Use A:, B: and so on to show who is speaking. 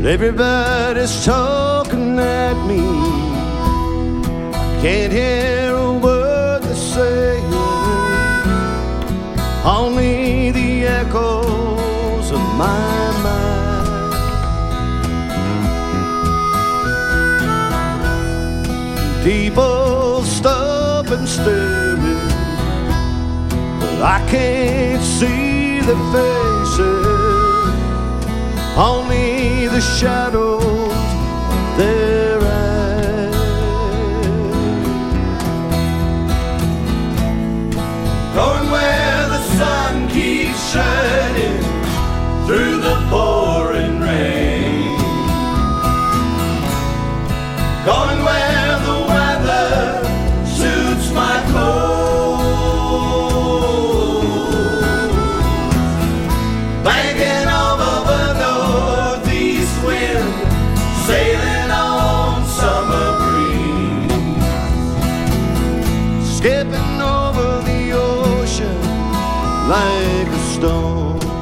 A: Everybody's talking at me. I can't hear a word they're saying. Only the echoes of my mind. People stop and stare me, but I can't see their faces. Only the shadows of their eyes. Going where the sun keeps shining through the pouring rain. Going where the weather suits my clothes. Banking over the northeast wind, sailing on summer breeze. Skipping over the ocean like a stone.